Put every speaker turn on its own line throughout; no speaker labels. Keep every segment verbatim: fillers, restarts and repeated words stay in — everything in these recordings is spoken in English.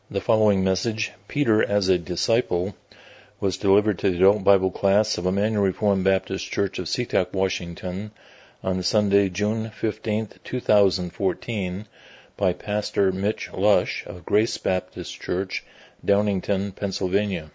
The following message, Peter as a Disciple, was delivered to the adult Bible class of Emmanuel Reformed Baptist Church of SeaTac, Washington, on Sunday, June fifteenth, two thousand fourteen, by Pastor Mitch Lush of Grace Baptist Church, Downingtown, Pennsylvania.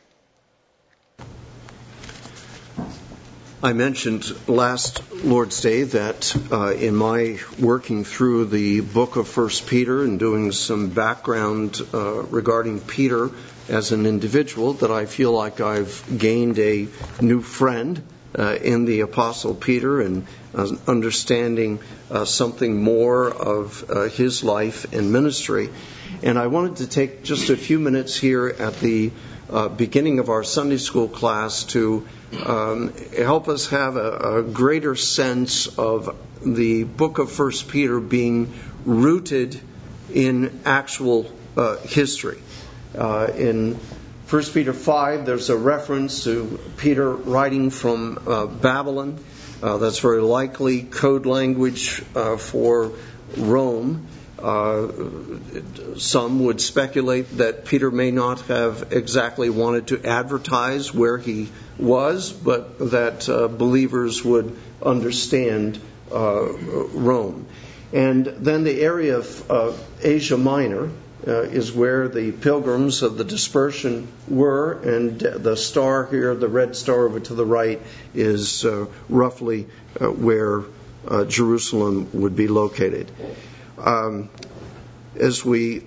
I mentioned last Lord's Day that uh, in my working through the book of First Peter and doing some background uh, regarding Peter as an individual, that I feel like I've gained a new friend uh, in the Apostle Peter and uh, understanding uh, something more of uh, his life and ministry. And I wanted to take just a few minutes here at the uh, beginning of our Sunday school class to Um, help us have a, a greater sense of the book of First Peter being rooted in actual uh, history. Uh, in First Peter five, there's a reference to Peter writing from uh, Babylon. Uh, that's very likely code language uh, for Rome. Uh, some would speculate that Peter may not have exactly wanted to advertise where he was, but that uh, believers would understand uh, Rome. And then the area of uh, Asia Minor uh, is where the pilgrims of the dispersion were, and the star here, the red star over to the right, is uh, roughly uh, where uh, Jerusalem would be located. Um, as we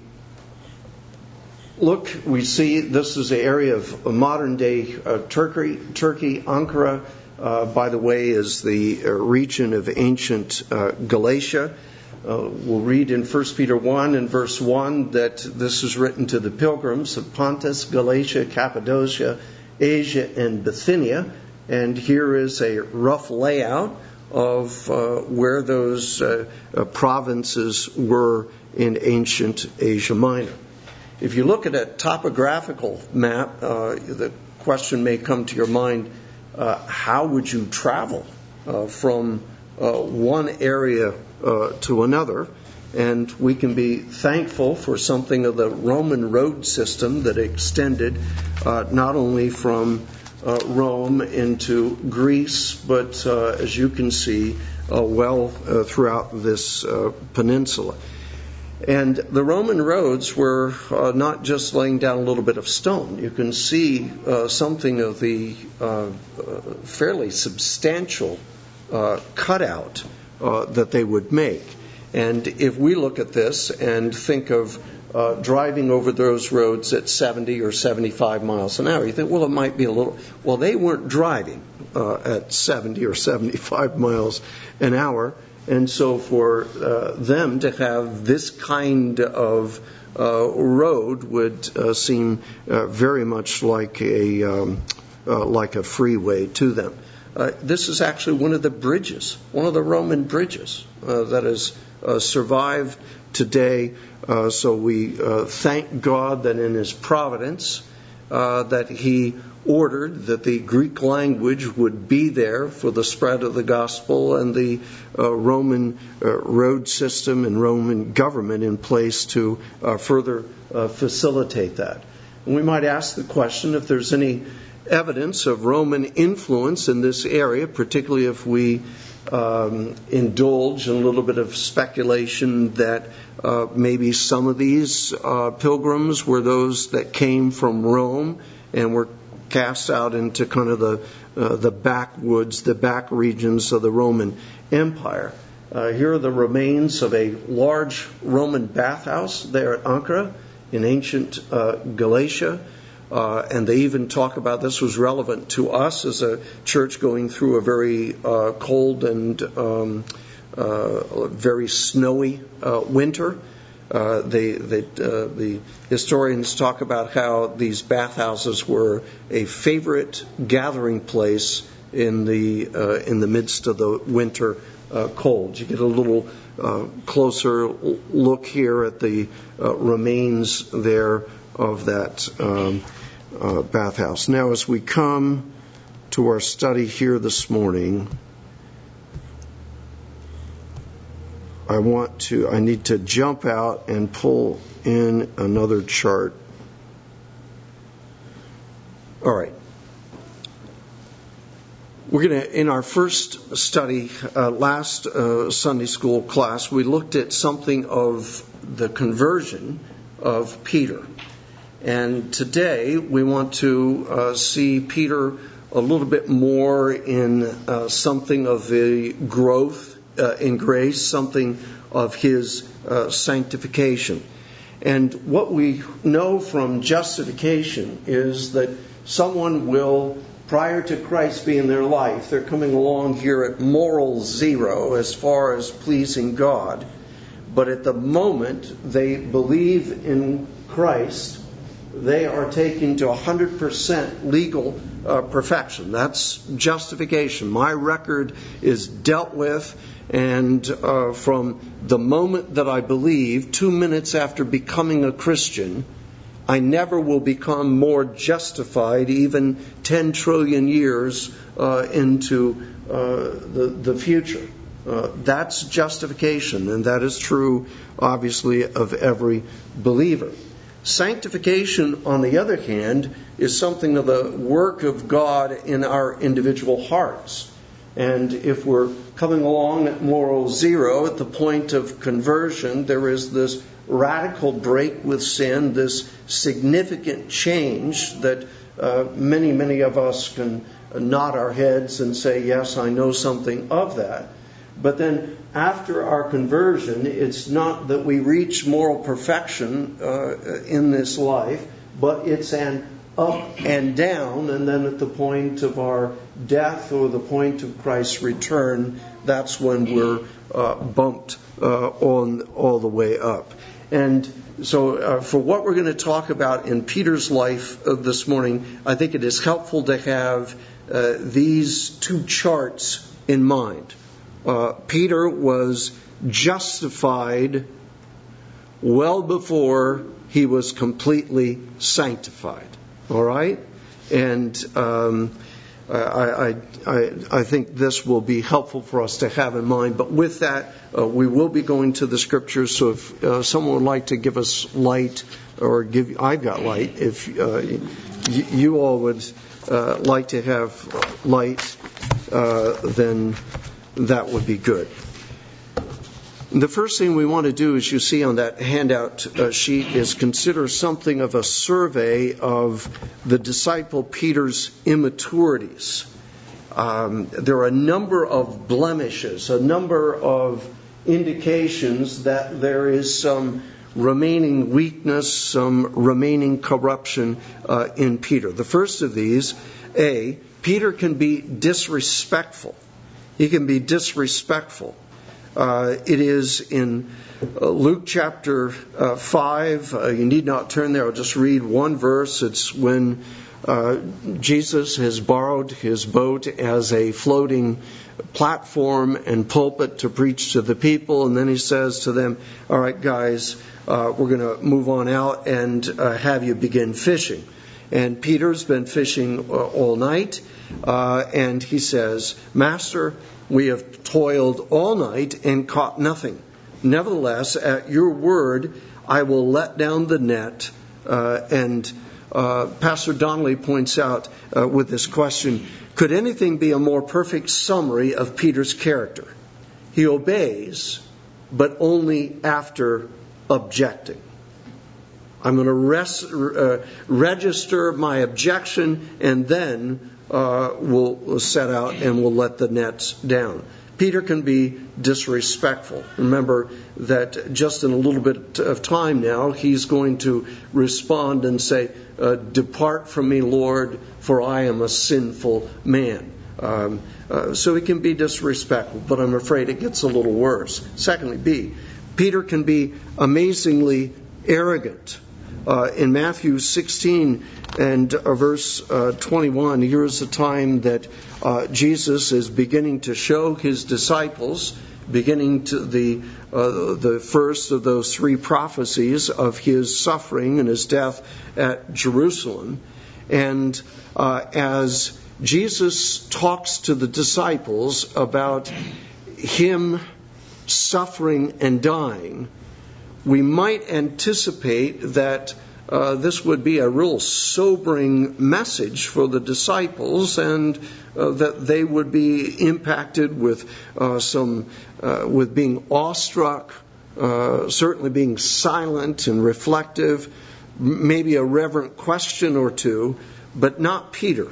look, we see this is the area of modern-day uh, Turkey. Turkey, Ankara, uh, by the way, is the uh, region of ancient uh, Galatia. Uh, we'll read in First Peter one and verse one that this is written to the pilgrims of Pontus, Galatia, Cappadocia, Asia, and Bithynia. And here is a rough layout of uh, where those uh, uh, provinces were in ancient Asia Minor. If you look at a topographical map, uh, the question may come to your mind, uh, how would you travel uh, from uh, one area uh, to another? And we can be thankful for something of the Roman road system that extended uh, not only from Uh, Rome into Greece, but uh, as you can see, uh, well uh, throughout this uh, peninsula. And the Roman roads were uh, not just laying down a little bit of stone. You can see uh, something of the uh, uh, fairly substantial uh, cutout uh, that they would make. And if we look at this and think of Uh, driving over those roads at seventy or seventy-five miles an hour, you think, well, it might be a little... Well, they weren't driving uh, at seventy or seventy-five miles an hour, and so for uh, them to have this kind of uh, road would uh, seem uh, very much like a um, uh, like a freeway to them. Uh, this is actually one of the bridges, one of the Roman bridges uh, that has uh, survived today. Uh, so we uh, thank God that in His providence uh, that He ordered that the Greek language would be there for the spread of the gospel, and the uh, Roman uh, road system and Roman government in place to uh, further uh, facilitate that. And we might ask the question if there's any evidence of Roman influence in this area, particularly if we um, indulge in a little bit of speculation that uh, maybe some of these uh, pilgrims were those that came from Rome and were cast out into kind of the uh, the backwoods, the back regions of the Roman Empire. Uh, here are the remains of a large Roman bathhouse there at Ankara in ancient uh, Galatia. Uh, and they even talk about this was relevant to us as a church going through a very uh, cold and um, uh, very snowy uh, winter. Uh, they, they, uh, the historians talk about how these bathhouses were a favorite gathering place in the uh, in the midst of the winter uh, cold. You get a little uh, closer look here at the uh, remains there of that um, uh, bathhouse. Now, as we come to our study here this morning, I want to, I need to jump out and pull in another chart All right. We're going to, in our first study, uh, last uh, Sunday school class, we looked at something of the conversion of Peter. And today we want to uh, see Peter a little bit more in uh, something of the growth uh, in grace, something of his uh, sanctification. And what we know from justification is that someone will, prior to Christ being in their life, they're coming along here at moral zero as far as pleasing God. But at the moment they believe in Christ, they are taken to one hundred percent legal uh, perfection. That's justification. My record is dealt with, and uh, from the moment that I believe, two minutes after becoming a Christian, I never will become more justified, even ten trillion years uh, into uh, the, the future. Uh, that's justification, and that is true, obviously, of every believer. Sanctification, on the other hand, is something of the work of God in our individual hearts. And if we're coming along at moral zero, at the point of conversion, there is this radical break with sin, this significant change that uh, many, many of us can nod our heads and say, yes, I know something of that. But then after our conversion, it's not that we reach moral perfection uh, in this life, but it's an up and down, and then at the point of our death or the point of Christ's return, that's when we're uh, bumped uh, on all the way up. And so uh, for what we're going to talk about in Peter's life uh, this morning, I think it is helpful to have uh, these two charts in mind. Uh, Peter was justified well before he was completely sanctified. All right? And um, I, I, I, I think this will be helpful for us to have in mind. But with that, uh, we will be going to the Scriptures. So if uh, someone would like to give us light, or give, I've got light, if uh, y- you all would uh, like to have light, uh, then that would be good. The first thing we want to do, as you see on that handout uh, sheet, is consider something of a survey of the disciple Peter's immaturities. Um, there are a number of blemishes, a number of indications that there is some remaining weakness, some remaining corruption uh, in Peter. The first of these, A, Peter can be disrespectful. He can be disrespectful. Uh, it is in uh, Luke chapter uh, five. Uh, you need not turn there. I'll just read one verse. It's when uh, Jesus has borrowed his boat as a floating platform and pulpit to preach to the people. And then he says to them, all right, guys, uh, we're going to move on out and uh, have you begin fishing. And Peter's been fishing uh, all night. Uh, and he says, Master, we have toiled all night and caught nothing. Nevertheless, at your word, I will let down the net. Uh, and uh, Pastor Donnelly points out uh, with this question, could anything be a more perfect summary of Peter's character? He obeys, but only after objecting. I'm going to res- uh, register my objection, and then Uh, we'll set out and we'll let the nets down. Peter can be disrespectful. Remember that just in a little bit of time now, he's going to respond and say, uh, depart from me, Lord, for I am a sinful man. Um, uh, so he can be disrespectful, but I'm afraid it gets a little worse. Secondly, B, Peter can be amazingly arrogant. Uh, in Matthew sixteen and uh, verse uh, twenty-one, here's the time that uh, Jesus is beginning to show his disciples, beginning to the uh, the first of those three prophecies of his suffering and his death at Jerusalem. And uh, as Jesus talks to the disciples about him suffering and dying, we might anticipate that uh, this would be a real sobering message for the disciples, and uh, that they would be impacted with uh, some, uh, with being awestruck, uh, certainly being silent and reflective, maybe a reverent question or two, but not Peter.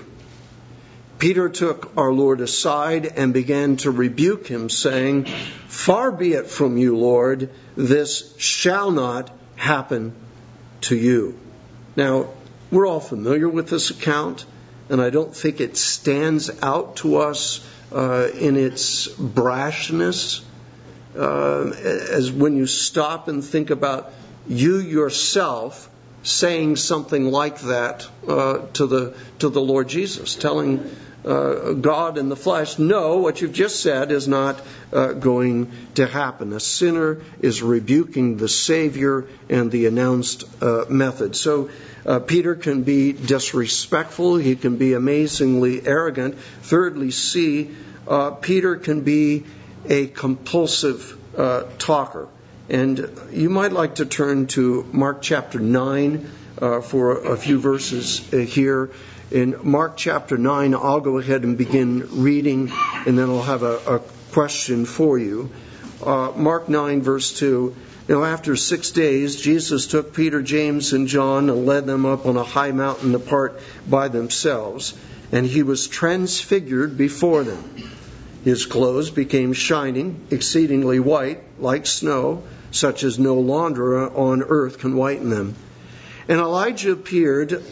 Peter took our Lord aside and began to rebuke him, saying, "Far be it from you, Lord, this shall not happen to you." Now, we're all familiar with this account, and I don't think it stands out to us uh, in its brashness. Uh, as when you stop and think about you yourself saying something like that uh, to the to the Lord Jesus, telling uh, God in the flesh, "No, what you've just said is not uh, going to happen." A sinner is rebuking the Savior and the announced uh, method. So uh, Peter can be disrespectful. He can be amazingly arrogant. Thirdly, C, uh, Peter can be a compulsive uh, talker. And you might like to turn to Mark chapter nine uh, for a few verses uh, here. In Mark chapter nine, I'll go ahead and begin reading, and then I'll have a, a question for you. Uh, Mark nine, verse two. Now, after six days, Jesus took Peter, James, and John and led them up on a high mountain apart by themselves, and he was transfigured before them. His clothes became shining, exceedingly white, like snow, such as no launderer on earth can whiten them. And Elijah appeared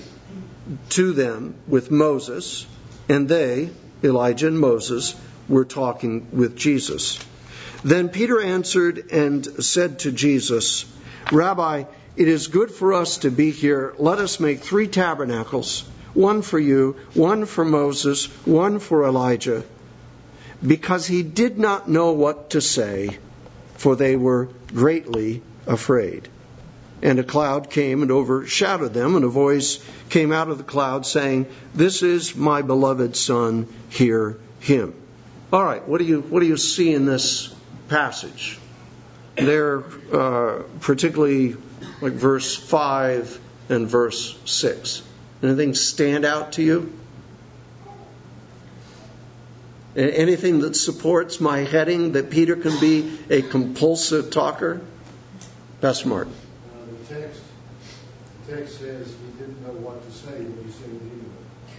to them with Moses, and they, Elijah and Moses, were talking with Jesus. Then Peter answered and said to Jesus, "Rabbi, it is good for us to be here. Let us make three tabernacles, one for you, one for Moses, one for Elijah." Because he did not know what to say, for they were greatly afraid. And a cloud came and overshadowed them, and a voice came out of the cloud saying, "This is my beloved Son, hear him." All right, what do you what do you see in this passage? There, uh, particularly like verse five and verse six. Anything stand out to you? Anything that supports my heading that Peter can be a compulsive talker? Pastor Martin.
Uh, the text, the text says he didn't know what to say when he said it anyway.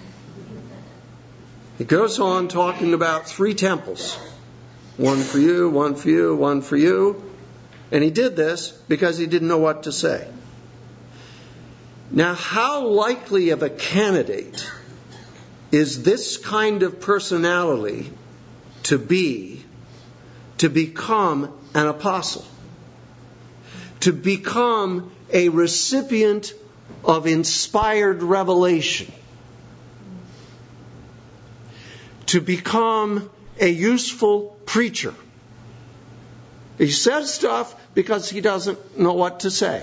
He goes on talking about three temples. One for you, one for you, one for you. And he did this because he didn't know what to say. Now, how likely of a candidate is this kind of personality to be, to become an apostle? To become a recipient of inspired revelation? To become a useful preacher? He says stuff because he doesn't know what to say.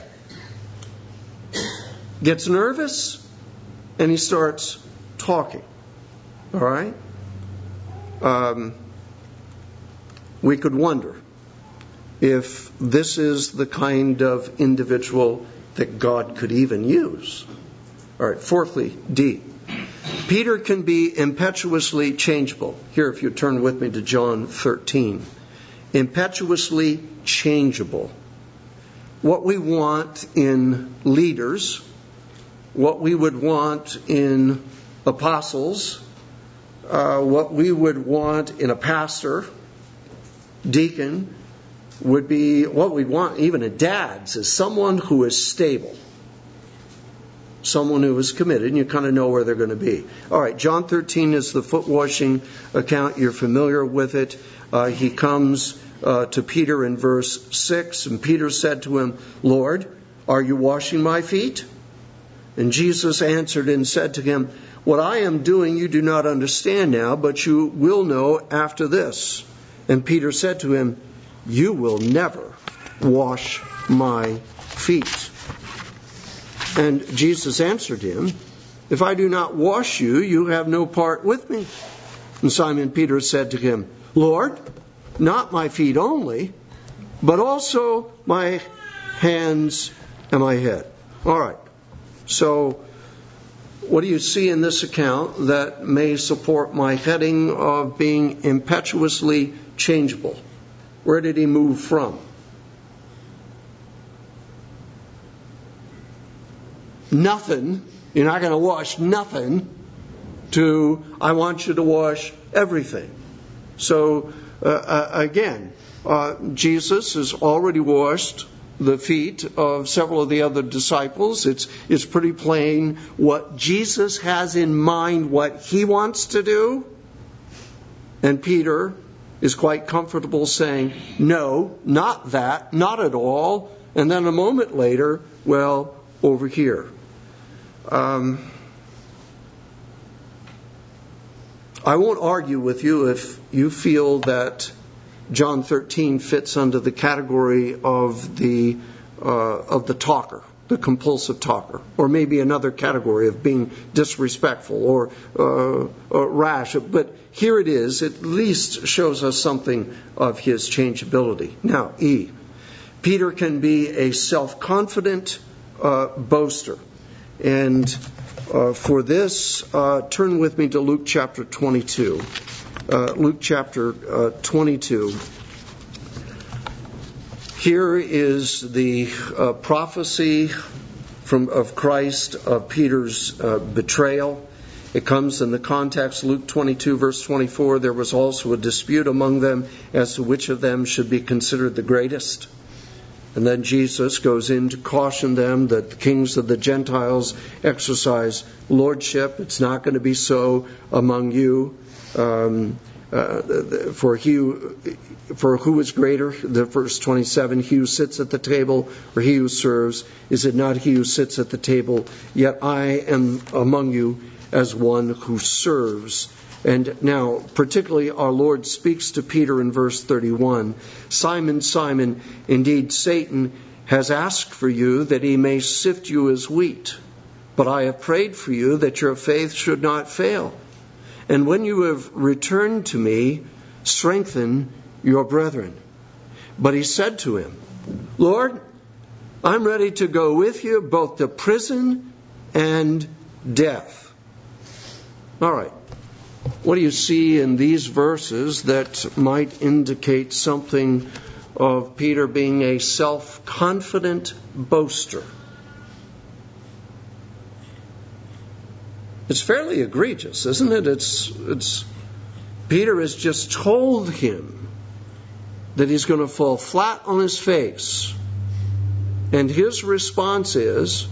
Gets nervous and he starts talking. All right? Um, we could wonder if this is the kind of individual that God could even use. All right, fourthly, D. Peter can be impetuously changeable. Here, if you turn with me to John thirteen. Impetuously changeable. What we want in leaders, what we would want in apostles, uh, what we would want in a pastor, deacon, would be what we want even in dads, is someone who is stable. Someone who is committed, and you kind of know where they're going to be. All right, John thirteen is the foot washing account. You're familiar with it. Uh, he comes uh, to Peter in verse six, and Peter said to him, "Lord, are you washing my feet?" And Jesus answered and said to him, "What I am doing you do not understand now, but you will know after this." And Peter said to him, "You will never wash my feet." And Jesus answered him, "If I do not wash you, you have no part with me." And Simon Peter said to him, "Lord, not my feet only, but also my hands and my head." All right. So, what do you see in this account that may support my heading of being impetuously changeable? Where did he move from? Nothing. You're not going to wash nothing to, I want you to wash everything. So, uh, uh, again, uh, Jesus has already washed the feet of several of the other disciples. It's, it's pretty plain what Jesus has in mind, what he wants to do. And Peter is quite comfortable saying, no, not that, not at all. And then a moment later, well, over here. Um, I won't argue with you if you feel that John thirteen fits under the category of the uh, of the talker, the compulsive talker, or maybe another category of being disrespectful or, uh, or rash. But here it is. It at least shows us something of his changeability. Now, E. Peter can be a self-confident uh, boaster. And uh, for this, uh, turn with me to Luke chapter twenty-two. Uh, Luke chapter uh, twenty-two. Here is the uh, prophecy from of Christ of Peter's uh, betrayal. It comes in the context, Luke twenty-two, verse twenty-four. There was also a dispute among them as to which of them should be considered the greatest. And then Jesus goes in to caution them that the kings of the Gentiles exercise lordship. It's not going to be so among you. Um, uh, for he, for who is greater? The verse twenty-seven. He who sits at the table, or he who serves? Is it not he who sits at the table? Yet I am among you as one who serves. And now, particularly, our Lord speaks to Peter in verse thirty-one. Simon, Simon, indeed Satan has asked for you that he may sift you as wheat. But I have prayed for you that your faith should not fail. And when you have returned to me, strengthen your brethren. But he said to him, Lord, I'm ready to go with you both to prison and death. All right. What do you see in these verses that might indicate something of Peter being a self-confident boaster? It's fairly egregious, isn't it? It's, it's Peter has just told him that he's going to fall flat on his face. And his response is,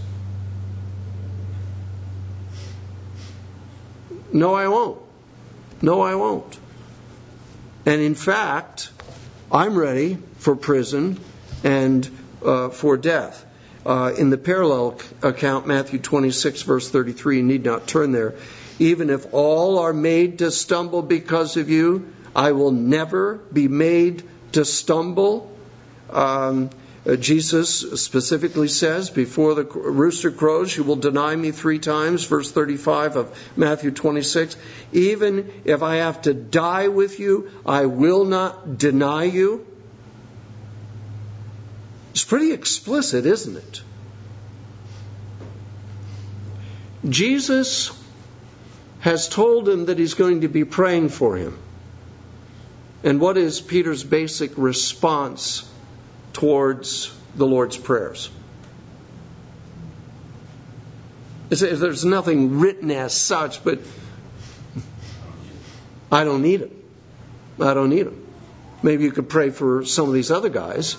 no, I won't. No, I won't. And in fact, I'm ready for prison and uh, for death. Uh, in the parallel account, Matthew twenty-six, verse thirty-three, you need not turn there. Even if all are made to stumble because of you, I will never be made to stumble. Um, uh, Jesus specifically says, before the rooster crows, you will deny me three times, verse thirty-five of Matthew twenty-six. Even if I have to die with you, I will not deny you. It's pretty explicit, isn't it? Jesus has told him that he's going to be praying for him. And what is Peter's basic response towards the Lord's prayers? There's nothing written as such, but I don't need it. I don't need them. Maybe you could pray for some of these other guys.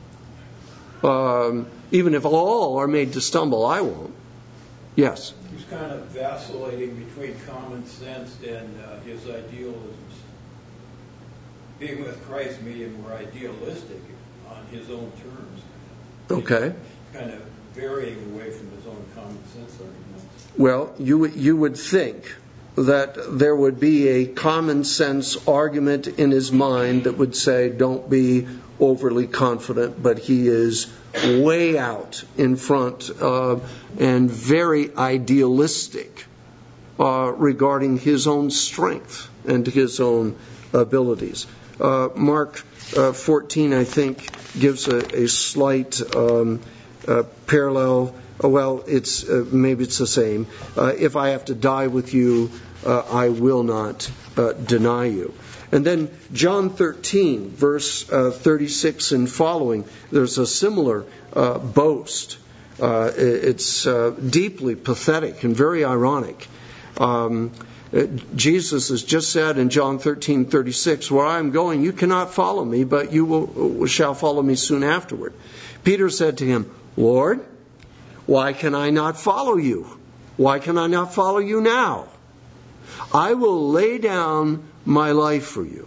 Um, even if all are made to stumble, I won't. Yes?
He's kind of vacillating between common sense and uh, his idealisms. Being with Christ made him more idealistic on his own terms.
Okay.
He's kind of varying away from his own common sense arguments.
Well, you you would think that there would be a common sense argument in his mind that would say, don't be overly confident, but he is way out in front uh, and very idealistic uh, regarding his own strength and his own abilities. Uh, Mark uh, fourteen, I think, gives a, a slight um, uh, parallel Oh, well, it's uh, maybe it's the same. Uh, if I have to die with you, uh, I will not uh, deny you. And then John thirteen, verse uh, thirty-six and following, there's a similar uh, boast. Uh, it's uh, deeply pathetic and very ironic. Um, Jesus has just said in John thirteen thirty-six, where I am going, you cannot follow me, but you will, shall follow me soon afterward. Peter said to him, Lord, why can I not follow you? Why can I not follow you now? I will lay down my life for you.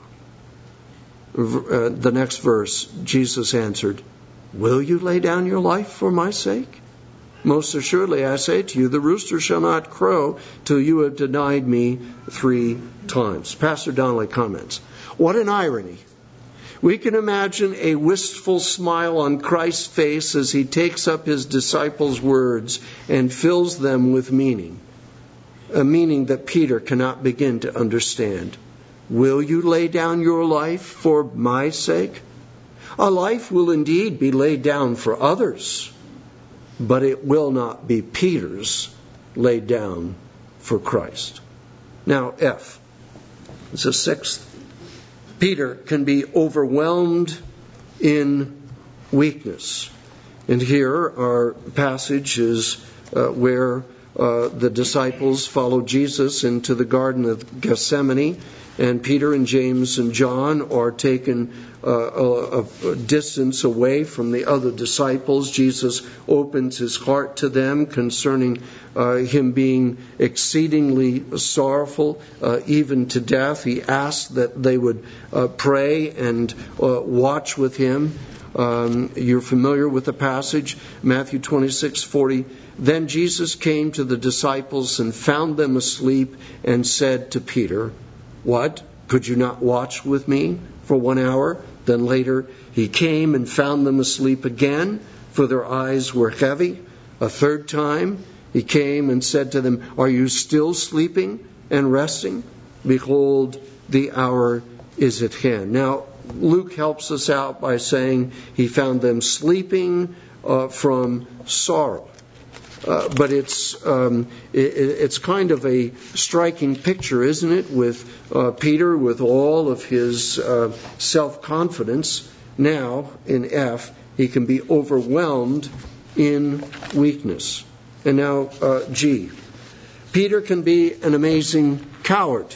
Uh, the next verse, Jesus answered, will you lay down your life for my sake? Most assuredly, I say to you, the rooster shall not crow till you have denied me three times. Pastor Donnelly comments, what an irony. We can imagine a wistful smile on Christ's face as he takes up his disciples' words and fills them with meaning, a meaning that Peter cannot begin to understand. Will you lay down your life for my sake? A life will indeed be laid down for others, but it will not be Peter's laid down for Christ. Now, F. It's a sixth. Peter can be overwhelmed in weakness. And here our passage is uh, where uh, the disciples followed Jesus into the Garden of Gethsemane, and Peter and James and John are taken uh, a, a distance away from the other disciples. Jesus opens his heart to them concerning uh, him being exceedingly sorrowful, uh, even to death. He asked that they would uh, pray and uh, watch with him. Um, you're familiar with the passage, Matthew twenty-six forty. Then Jesus came to the disciples and found them asleep and said to Peter, what? Could you not watch with me for one hour? Then later he came and found them asleep again, for their eyes were heavy. A third time he came and said to them, are you still sleeping and resting? Behold, the hour is at hand. Now, Luke helps us out by saying he found them sleeping uh, from sorrow. Uh, but it's um, it, it's kind of a striking picture, isn't it, with uh, Peter, with all of his uh, self-confidence. Now, in F, he can be overwhelmed in weakness. And now, uh, G. Peter can be an amazing coward.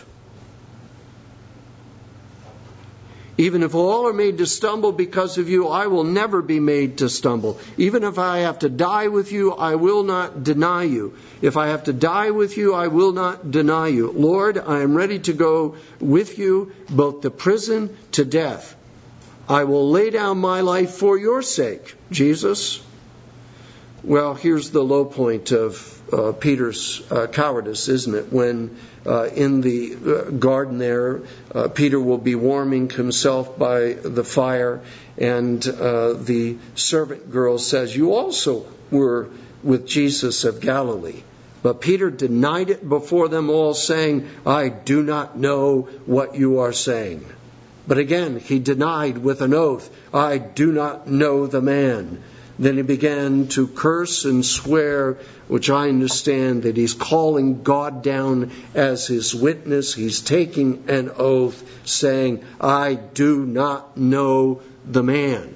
Even if all are made to stumble because of you, I will never be made to stumble. Even if I have to die with you, I will not deny you. If I have to die with you, I will not deny you. Lord, I am ready to go with you, both to prison, to death. I will lay down my life for your sake, Jesus. Well, here's the low point of uh, Peter's uh, cowardice, isn't it? When uh, in the uh, garden there, uh, Peter will be warming himself by the fire, and uh, the servant girl says, you also were with Jesus of Galilee. But Peter denied it before them all, saying, I do not know what you are saying. But again, he denied with an oath, I do not know the man. Then he began to curse and swear, which I understand that he's calling God down as his witness. He's taking an oath saying, I do not know the man.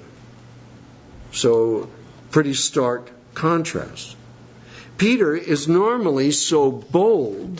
So, pretty stark contrast. Peter is normally so bold,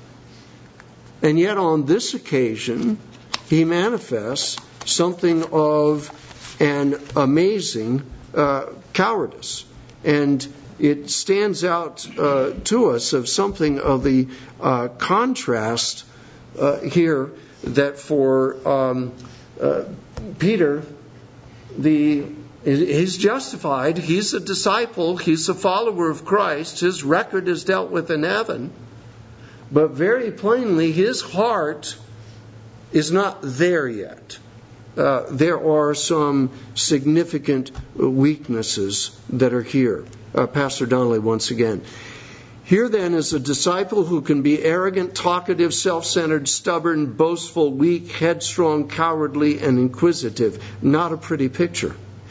and yet on this occasion, he manifests something of an amazing Uh, cowardice. And it stands out uh, to us of something of the uh, contrast uh, here that for um, uh, Peter, the he's justified, he's a disciple, he's a follower of Christ, his record is dealt with in heaven, but very plainly his heart is not there yet. Uh, there are some significant weaknesses that are here. Uh, Pastor Donnelly once again. Here then is a disciple who can be arrogant, talkative, self-centered, stubborn, boastful, weak, headstrong, cowardly, and inquisitive. Not a pretty picture.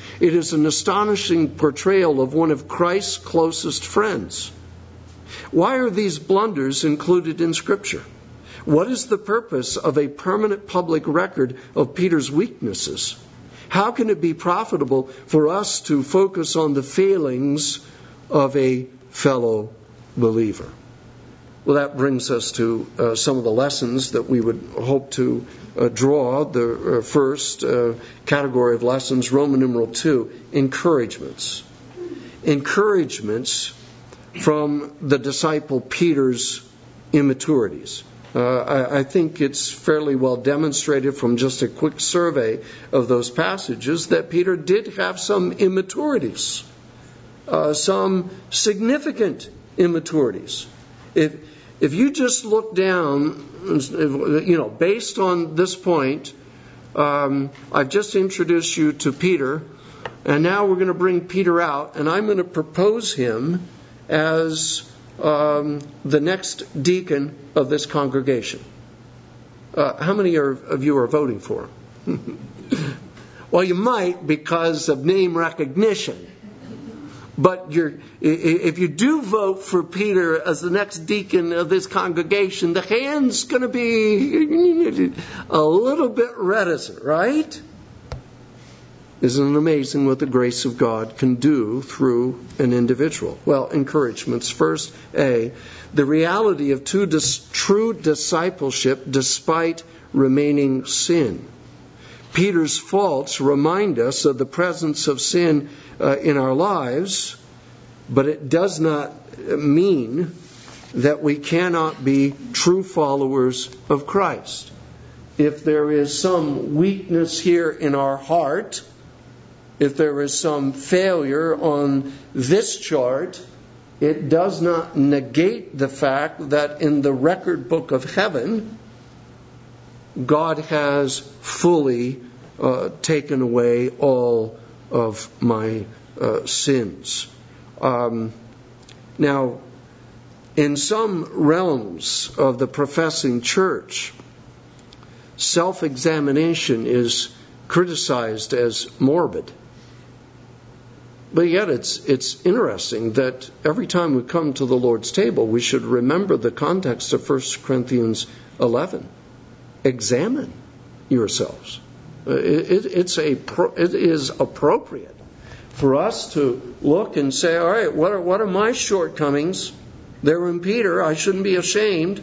It is an astonishing portrayal of one of Christ's closest friends. Why are these blunders included in Scripture? What is the purpose of a permanent public record of Peter's weaknesses? How can it be profitable for us to focus on the failings of a fellow believer? Well, that brings us to uh, some of the lessons that we would hope to uh, draw. The uh, first uh, category of lessons, Roman numeral two, encouragements. Encouragements from the disciple Peter's immaturities. Uh, I, I think it's fairly well demonstrated from just a quick survey of those passages that Peter did have some immaturities, uh, some significant immaturities. If if you just look down, you know, based on this point, um, I've just introduced you to Peter, and now we're going to bring Peter out, and I'm going to propose him as um, the next deacon of this congregation. Uh, how many are, of you are voting for him? Well, you might because of name recognition. But you're, if you do vote for Peter as the next deacon of this congregation, the hand's going to be a little bit reticent, right? Isn't it amazing what the grace of God can do through an individual? Well, encouragements. First, A, the reality of true, dis- true discipleship despite remaining sin. Peter's faults remind us of the presence of sin uh, in our lives, but it does not mean that we cannot be true followers of Christ. If there is some weakness here in our heart, if there is some failure on this chart, it does not negate the fact that in the record book of heaven, God has fully uh, taken away all of my uh, sins. Um, now, in some realms of the professing church, self-examination is criticized as morbid. But yet it's it's interesting that every time we come to the Lord's table, we should remember the context of First Corinthians eleven. Examine yourselves. It, it, it's a it is appropriate for us to look and say, all right, what are what are my shortcomings? They're in Peter. I shouldn't be ashamed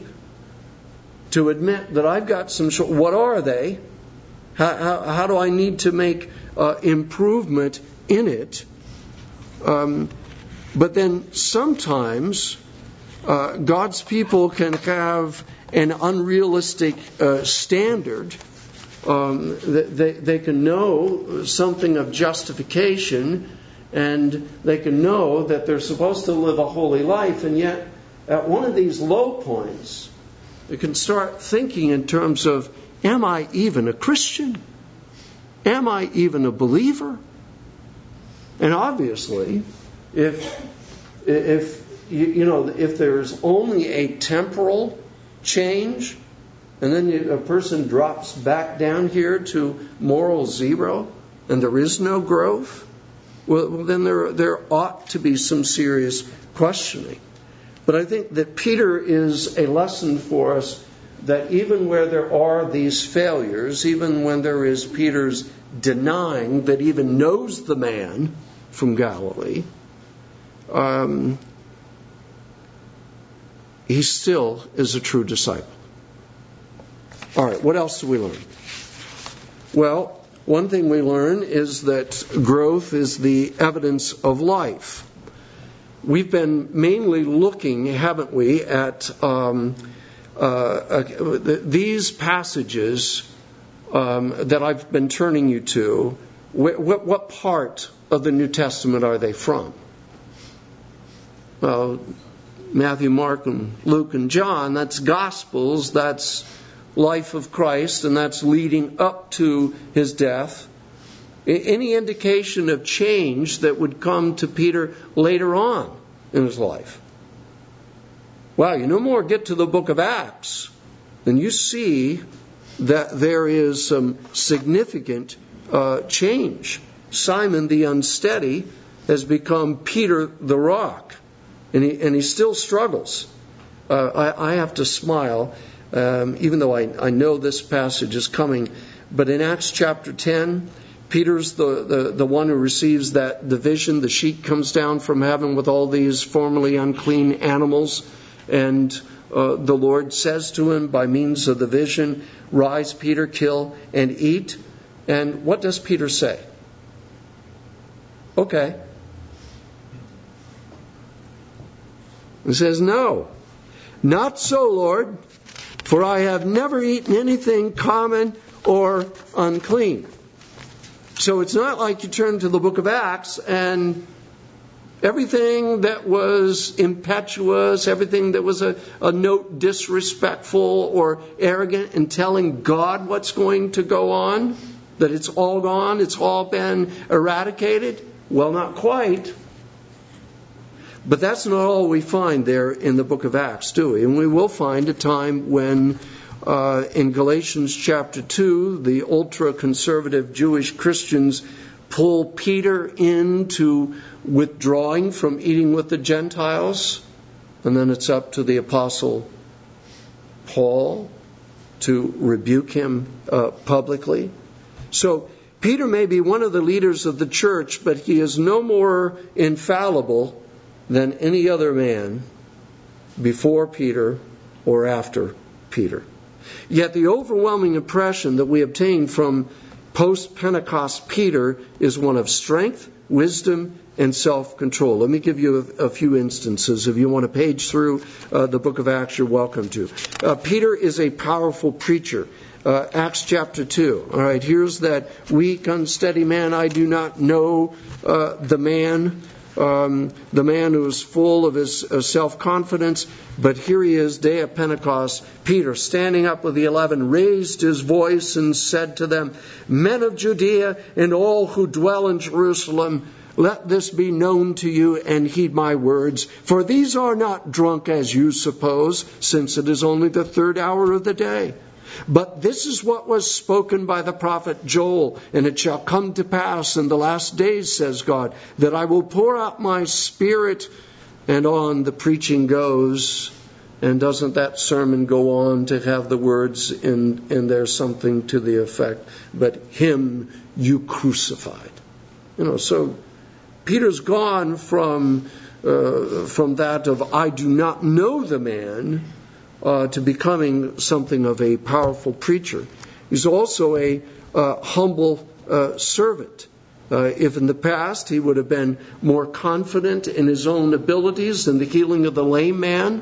to admit that I've got some short. What are they? How how, how do I need to make uh, improvement in it? Um, but then sometimes uh, God's people can have an unrealistic uh, standard. Um, they, they can know something of justification, and they can know that they're supposed to live a holy life, and yet at one of these low points, they can start thinking in terms of, am I even a Christian? Am I even a believer? And obviously, if if you, you know if there's only a temporal change, and then you, a person drops back down here to moral zero, and there is no growth, well, well then there there ought to be some serious questioning. But I think that Peter is a lesson for us that even where there are these failures, even when there is Peter's denying that even knows the man from Galilee, um, he still is a true disciple. All right, what else do we learn? Well, one thing we learn is that growth is the evidence of life. We've been mainly looking, haven't we, at um, uh, uh, these passages um, that I've been turning you to. What, what, what part of the New Testament are they from? Well, Matthew, Mark, and Luke, and John, that's Gospels, that's life of Christ, and that's leading up to His death. Any indication of change that would come to Peter later on in his life? Well, you no more get to the book of Acts than you see that there is some significant uh, change. Simon the unsteady has become Peter the rock. And he, and he still struggles. Uh, I, I have to smile, um, even though I, I know this passage is coming. But in Acts chapter ten, Peter's the, the, the one who receives that the vision. The sheet comes down from heaven with all these formerly unclean animals. And uh, the Lord says to him by means of the vision, "Rise, Peter, kill and eat." And what does Peter say? Okay. He says, "No, not so, Lord, for I have never eaten anything common or unclean." So it's not like you turn to the book of Acts and everything that was impetuous, everything that was a, a note disrespectful or arrogant in telling God what's going to go on, that it's all gone, it's all been eradicated. Well, not quite. But that's not all we find there in the book of Acts, do we? And we will find a time when uh, in Galatians chapter two, the ultra-conservative Jewish Christians pull Peter into withdrawing from eating with the Gentiles. And then it's up to the Apostle Paul to rebuke him uh, publicly. So Peter may be one of the leaders of the church, but he is no more infallible than any other man before Peter or after Peter. Yet the overwhelming impression that we obtain from post-Pentecost Peter is one of strength, wisdom, and self-control. Let me give you a, a few instances. If you want to page through uh, the book of Acts, you're welcome to. Uh, Peter is a powerful preacher. Uh, Acts chapter two. All right, here's that weak, unsteady man. I do not know uh, the man. Um, the man who is full of his uh, self-confidence, but here he is, day of Pentecost. Peter, standing up with the eleven, raised his voice and said to them, "Men of Judea and all who dwell in Jerusalem, let this be known to you and heed my words. For these are not drunk as you suppose, since it is only the third hour of the day. But this is what was spoken by the prophet Joel, and it shall come to pass in the last days, says God, that I will pour out my spirit," and on the preaching goes. And doesn't that sermon go on to have the words in, in there something to the effect, "But him you crucified." You know, so Peter's gone from uh, from that of "I do not know the man," Uh, to becoming something of a powerful preacher. He's also a uh, humble uh, servant. Uh, if in the past he would have been more confident in his own abilities and the healing of the lame man,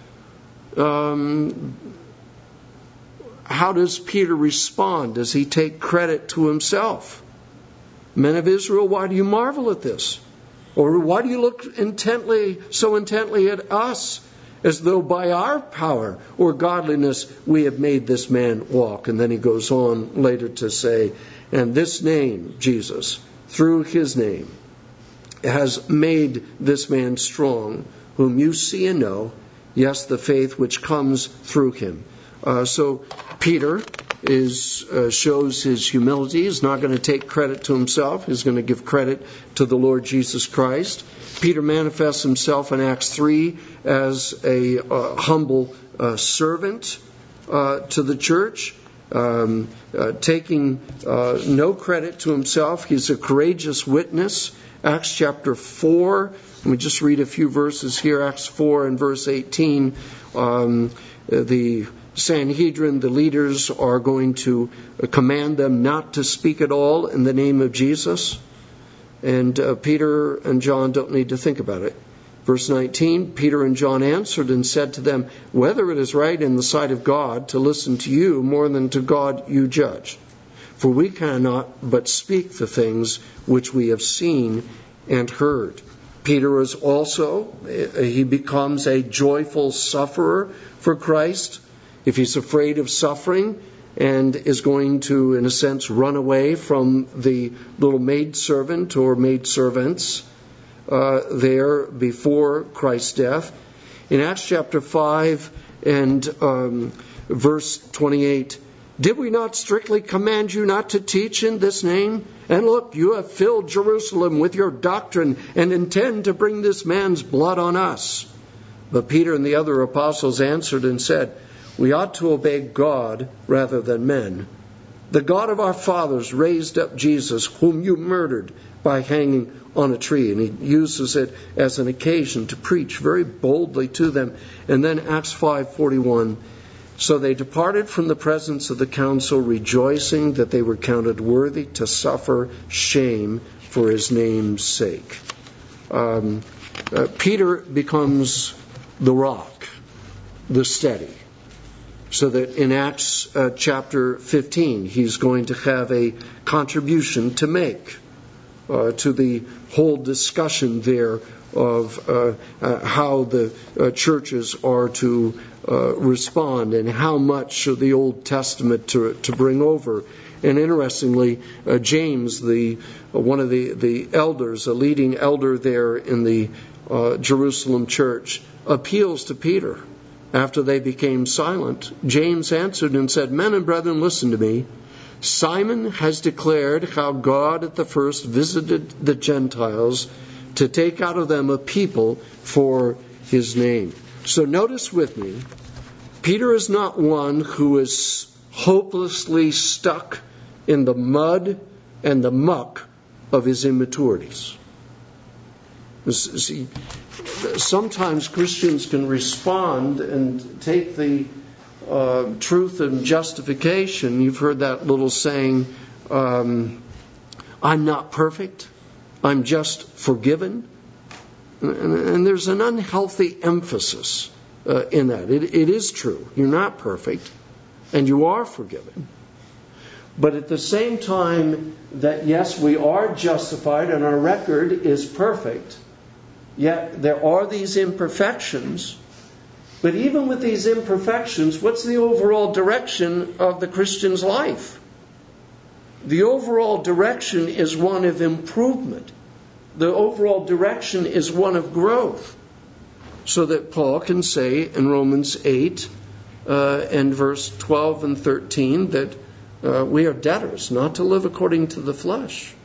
um, how does Peter respond? Does he take credit to himself? "Men of Israel, why do you marvel at this? Or why do you look intently, so intently at us, as though by our power or godliness we have made this man walk?" And then he goes on later to say, "And this name, Jesus, through his name, has made this man strong, whom you see and know, yes, the faith which comes through him." Uh, so Peter is uh, shows his humility. He's not going to take credit to himself. He's going to give credit to the Lord Jesus Christ. Peter manifests himself in Acts three as a uh, humble uh, servant uh, to the church, um, uh, taking uh, no credit to himself. He's a courageous witness. Acts chapter four, let me just read a few verses here. Acts four and verse eighteen, um, the Sanhedrin, the leaders, are going to command them not to speak at all in the name of Jesus. And uh, Peter and John don't need to think about it. Verse nineteen, Peter and John answered and said to them, "Whether it is right in the sight of God to listen to you more than to God you judge. For we cannot but speak the things which we have seen and heard." Peter is also, he becomes a joyful sufferer for Christ. If he's afraid of suffering and is going to, in a sense, run away from the little maidservant or maidservants uh, there before Christ's death. In Acts chapter five and um, verse twenty-eight, Did we not strictly command you not to teach in this name? And look, you have filled Jerusalem with your doctrine and intend to bring this man's blood on us. But Peter and the other apostles answered and said, we ought to obey God rather than men. The God of our fathers raised up Jesus, whom you murdered by hanging on a tree. And he uses it as an occasion to preach very boldly to them. And then Acts five forty-one, so they departed from the presence of the council, rejoicing that they were counted worthy to suffer shame for his name's sake. Um, uh, Peter becomes the rock, the steady. So that in Acts uh, chapter fifteen, he's going to have a contribution to make uh, to the whole discussion there of uh, uh, how the uh, churches are to uh, respond and how much of the Old Testament to, to bring over. And interestingly, uh, James, the uh, one of the, the elders, a leading elder there in the uh, Jerusalem church, appeals to Peter. After they became silent, James answered and said, men and brethren, listen to me. Simon has declared how God at the first visited the Gentiles to take out of them a people for his name. So notice with me, Peter is not one who is hopelessly stuck in the mud and the muck of his immaturities. See, sometimes Christians can respond and take the uh, truth and justification. You've heard that little saying, um, I'm not perfect, I'm just forgiven. And, and there's an unhealthy emphasis uh, in that. It, it is true. You're not perfect, and you are forgiven. But at the same time that, yes, we are justified and our record is perfect, yet there are these imperfections. But even with these imperfections, what's the overall direction of the Christian's life? The overall direction is one of improvement. The overall direction is one of growth. So that Paul can say in Romans eight uh, and verse twelve and thirteen that uh, we are debtors not to live according to the flesh,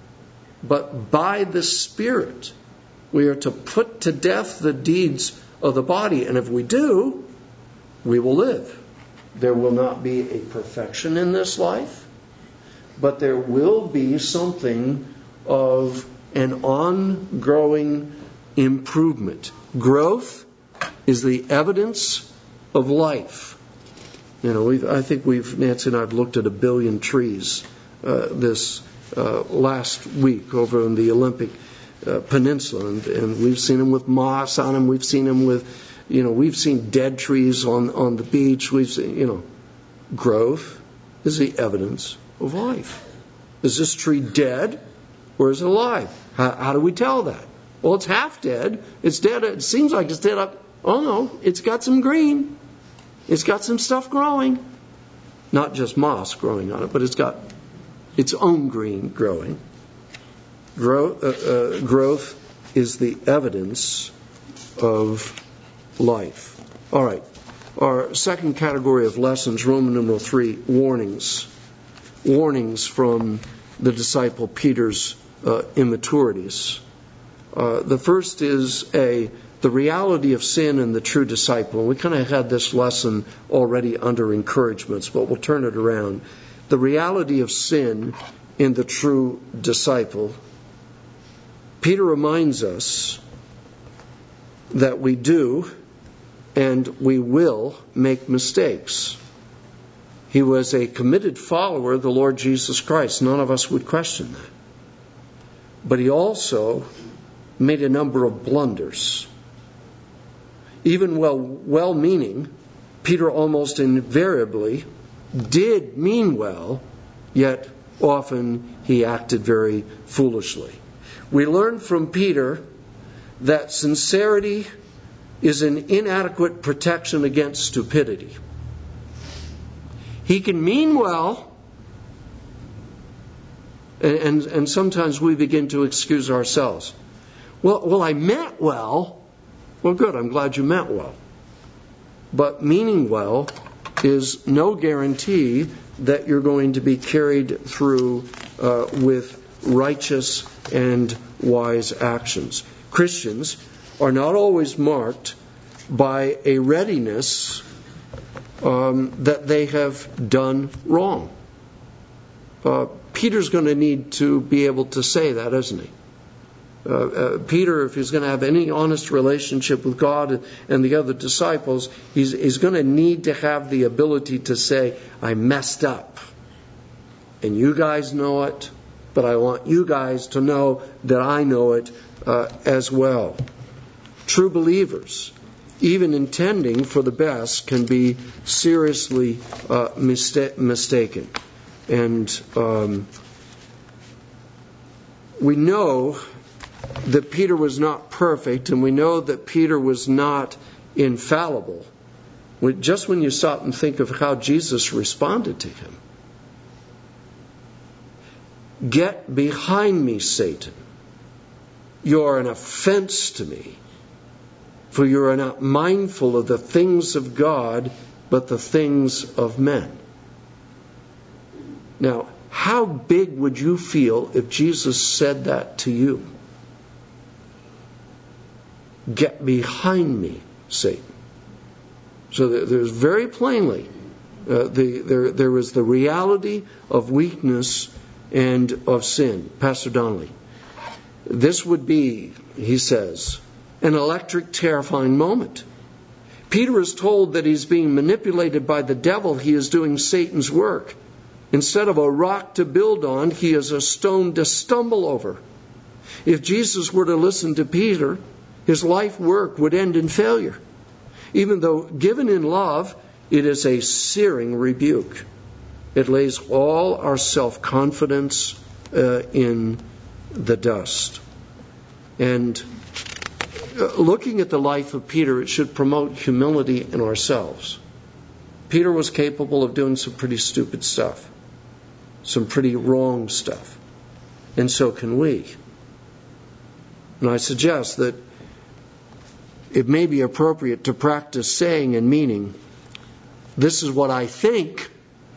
but by the Spirit. We are to put to death the deeds of the body. And if we do, we will live. There will not be a perfection in this life, but there will be something of an ongoing improvement. Growth is the evidence of life. You know, we've, I think we've, Nancy and I have looked at a billion trees uh, this uh, last week over in the Olympic Uh, peninsula, and, and we've seen them with moss on them. We've seen them with, you know, we've seen dead trees on, on the beach. We've seen, you know, growth is the evidence of life. Is this tree dead or is it alive? How, how do we tell that? Well, it's half dead. It's dead. It seems like it's dead up. Oh no, it's got some green. It's got some stuff growing. Not just moss growing on it, but it's got its own green growing. Growth, uh, uh, growth is the evidence of life. All right. Our second category of lessons, Roman numeral three, warnings. Warnings from the disciple Peter's uh, immaturities. Uh, the first is a the reality of sin in the true disciple. And we kind of had this lesson already under encouragements, but we'll turn it around. The reality of sin in the true disciple. Peter reminds us that we do and we will make mistakes. He was a committed follower of the Lord Jesus Christ. None of us would question that. But he also made a number of blunders. Even well, well-meaning, Peter almost invariably did mean well, yet often he acted very foolishly. We learn from Peter that sincerity is an inadequate protection against stupidity. He can mean well, and, and, and sometimes we begin to excuse ourselves. Well, well, I meant well. Well, good, I'm glad you meant well. But meaning well is no guarantee that you're going to be carried through uh, with righteous and wise actions. Christians are not always marked by a readiness um, that they have done wrong. Uh, Peter's going to need to be able to say that, isn't he? Uh, uh, Peter, if he's going to have any honest relationship with God and the other disciples, he's, he's going to need to have the ability to say, I messed up. And you guys know it, but I want you guys to know that I know it uh, as well. True believers, even intending for the best, can be seriously uh, mista- mistaken. And um, we know that Peter was not perfect, and we know that Peter was not infallible. Just when you stop and think of how Jesus responded to him. Get behind me, Satan. You are an offense to me, for you are not mindful of the things of God, but the things of men. Now, how big would you feel if Jesus said that to you? Get behind me, Satan. So there's very plainly, uh, the, there, there was the reality of weakness and of sin. Pastor Donnelly, this would be, he says, an electric, terrifying moment. Peter is told that he's being manipulated by the devil. He is doing Satan's work. Instead of a rock to build on, he is a stone to stumble over. If Jesus were to listen to Peter, his life work would end in failure. Even though given in love, it is a searing rebuke. It lays all our self-confidence uh, in the dust. And uh, looking at the life of Peter, it should promote humility in ourselves. Peter was capable of doing some pretty stupid stuff, some pretty wrong stuff. And so can we. And I suggest that it may be appropriate to practice saying and meaning, this is what I think,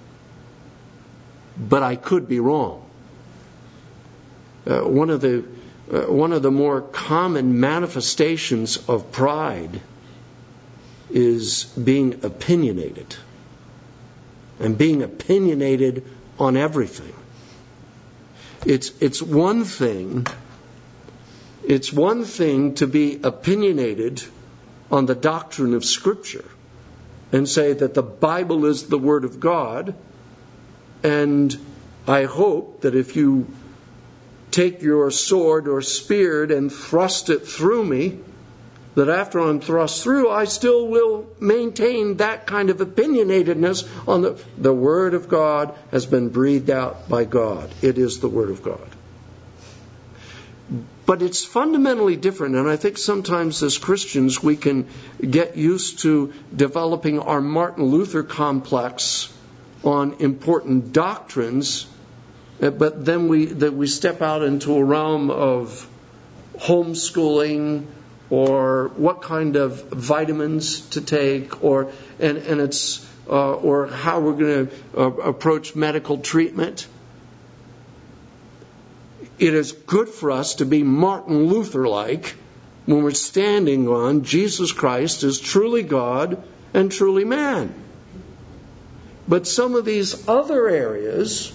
but I could be wrong. Uh, one of the uh, one of the more common manifestations of pride is being opinionated, and being opinionated on everything. It's it's one thing. It's one thing to be opinionated on the doctrine of Scripture and say that the Bible is the Word of God, and I hope that if you take your sword or spear and thrust it through me, that after I'm thrust through, I still will maintain that kind of opinionatedness on the, the Word of God has been breathed out by God. It is the Word of God. But it's fundamentally different, and I think sometimes as Christians we can get used to developing our Martin Luther complex on important doctrines, but then we that we step out into a realm of homeschooling or what kind of vitamins to take, or and and it's uh, or how we're going to uh, approach medical treatment. It is good for us to be Martin Luther-like when we're standing on Jesus Christ as truly God and truly man. But some of these other areas,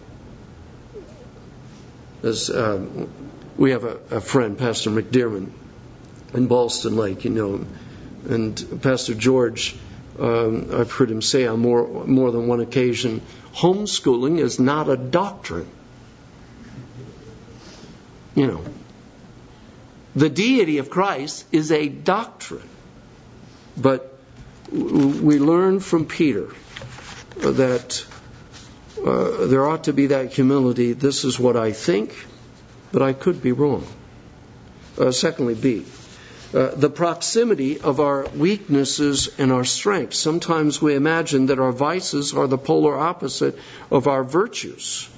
as um, we have a, a friend, Pastor McDermott, in Ballston Lake, you know him, and Pastor George, um, I've heard him say on more more than one occasion, homeschooling is not a doctrine. You know, the deity of Christ is a doctrine. But we learn from Peter that uh, there ought to be that humility. This is what I think, but I could be wrong. Uh, secondly, B, uh, the proximity of our weaknesses and our strengths. Sometimes we imagine that our vices are the polar opposite of our virtues.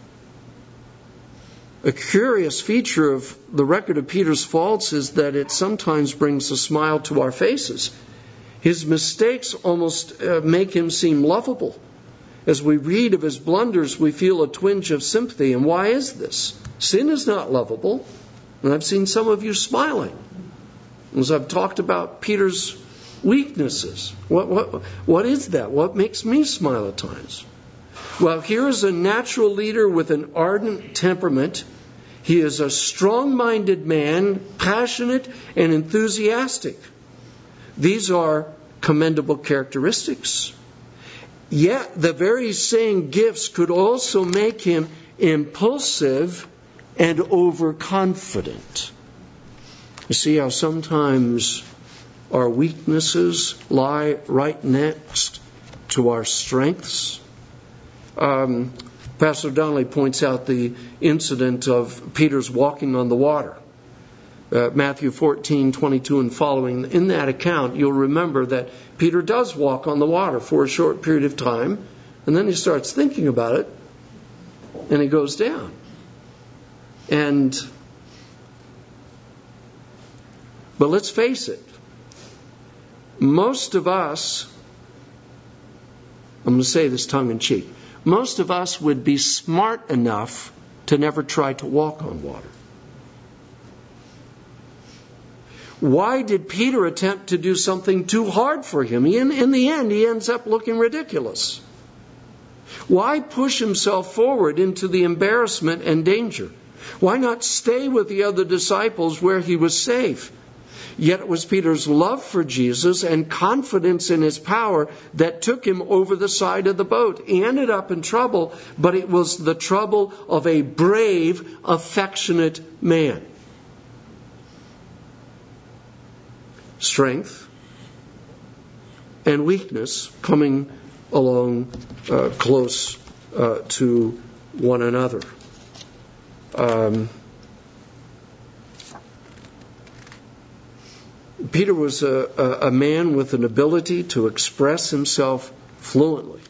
A curious feature of the record of Peter's faults is that it sometimes brings a smile to our faces. His mistakes almost uh, make him seem lovable. As we read of his blunders, we feel a twinge of sympathy. And why is this? Sin is not lovable. And I've seen some of you smiling as I've talked about Peter's weaknesses. What, what, what is that? What makes me smile at times? Well, here is a natural leader with an ardent temperament. He is a strong-minded man, passionate and enthusiastic. These are commendable characteristics. Yet the very same gifts could also make him impulsive and overconfident. You see how sometimes our weaknesses lie right next to our strengths? Um, Pastor Donnelly points out the incident of Peter's walking on the water. Uh, Matthew fourteen, twenty-two and following. In that account, you'll remember that Peter does walk on the water for a short period of time, and then he starts thinking about it, and he goes down. And, but let's face it, most of us, I'm going to say this tongue in cheek, most of us would be smart enough to never try to walk on water. Why did Peter attempt to do something too hard for him? In, in the end, he ends up looking ridiculous. Why push himself forward into the embarrassment and danger? Why not stay with the other disciples where he was safe? Yet it was Peter's love for Jesus and confidence in his power that took him over the side of the boat. He ended up in trouble, but it was the trouble of a brave, affectionate man. Strength and weakness coming along uh, close uh, to one another. Um, Peter was a, a, a man with an ability to express himself fluently.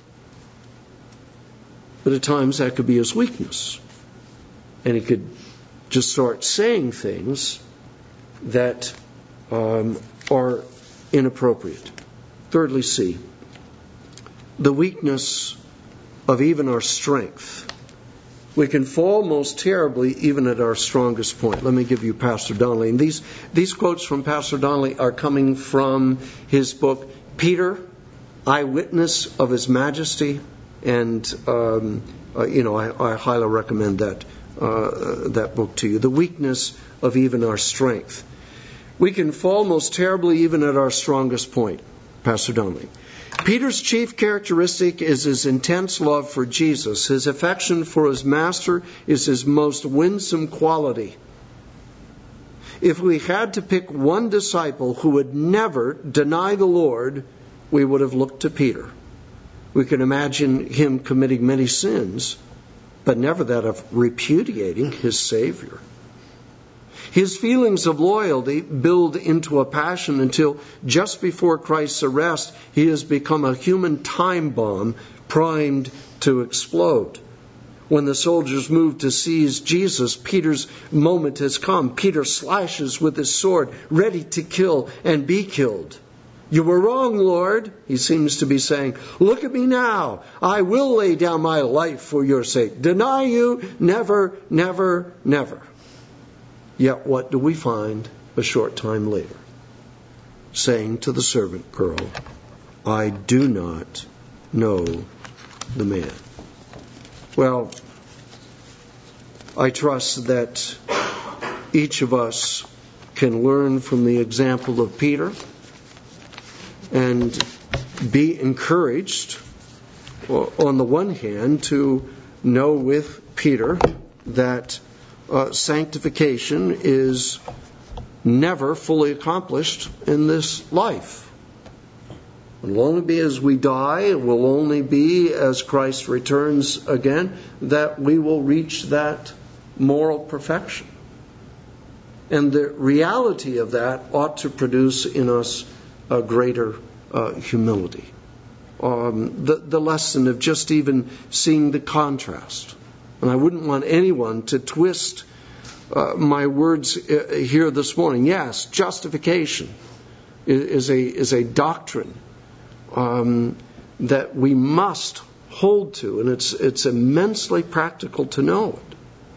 But at times that could be his weakness. And he could just start saying things that um, are inappropriate. Thirdly, C, the weakness of even our strength. We can fall most terribly even at our strongest point. Let me give you Pastor Donnelly. And these, these quotes from Pastor Donnelly are coming from his book, Peter, Eyewitness of His Majesty. And, um, uh, you know, I, I highly recommend that, uh, that book to you. The weakness of even our strength. We can fall most terribly even at our strongest point, Pastor Donnelly. Peter's chief characteristic is his intense love for Jesus. His affection for his master is his most winsome quality. If we had to pick one disciple who would never deny the Lord, we would have looked to Peter. We can imagine him committing many sins, but never that of repudiating his Savior. His feelings of loyalty build into a passion until just before Christ's arrest, he has become a human time bomb primed to explode. When the soldiers move to seize Jesus, Peter's moment has come. Peter slashes with his sword, ready to kill and be killed. You were wrong, Lord, he seems to be saying. Look at me now. I will lay down my life for your sake. Deny you, never, never, never. Yet what do we find a short time later? Saying to the servant girl, I do not know the man. Well, I trust that each of us can learn from the example of Peter and be encouraged, on the one hand, to know with Peter that Uh, sanctification is never fully accomplished in this life. It will only be as we die, it will only be as Christ returns again, that we will reach that moral perfection. And the reality of that ought to produce in us a greater uh, humility. Um, the, the lesson of just even seeing the contrast. And I wouldn't want anyone to twist uh, my words here this morning. Yes, justification is a is a doctrine um, that we must hold to, and it's it's immensely practical to know it.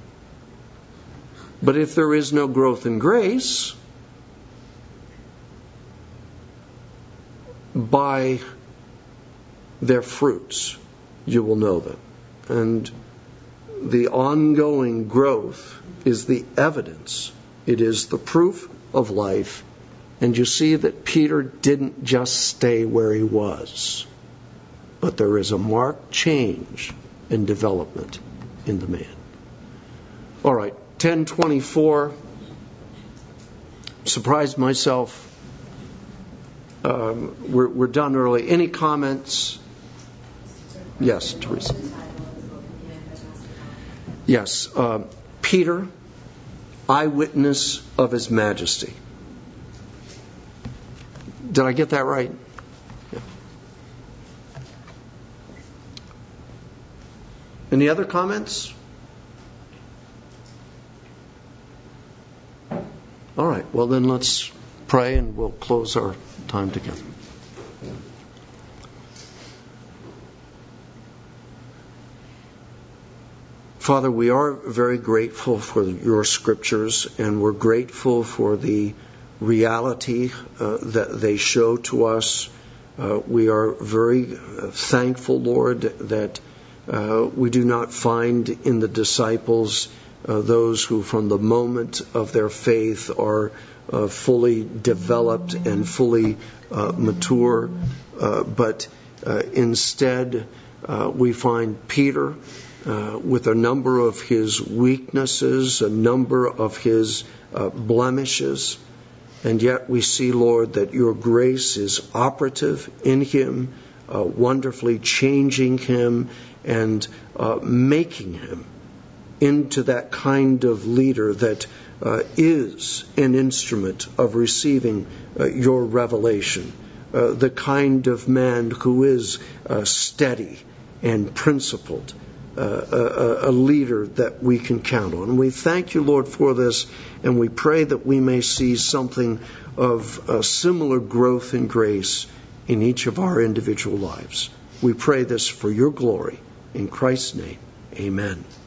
But if there is no growth in grace, by their fruits you will know them. And the ongoing growth is the evidence. It is the proof of life. And you see that Peter didn't just stay where he was, but there is a marked change in development in the man. All right, ten twenty-four. Surprised myself. Um, we're, we're done early. Any comments? Yes, Teresa. Yes, uh, Peter, eyewitness of His majesty. Did I get that right? Yeah. Any other comments? All right, well then let's pray and we'll close our time together. Father, we are very grateful for your scriptures, and we're grateful for the reality uh, that they show to us. Uh, we are very thankful, Lord, that uh, we do not find in the disciples uh, those who from the moment of their faith are uh, fully developed and fully uh, mature, uh, but uh, instead uh, we find Peter Uh, with a number of his weaknesses, a number of his uh, blemishes. And yet we see, Lord, that your grace is operative in him, uh, wonderfully changing him and uh, making him into that kind of leader that uh, is an instrument of receiving uh, your revelation, uh, the kind of man who is uh, steady and principled. Uh, a, a leader that we can count on. And we thank you, Lord, for this, and we pray that we may see something of a similar growth in grace in each of our individual lives. We pray this for your glory. In Christ's name, amen.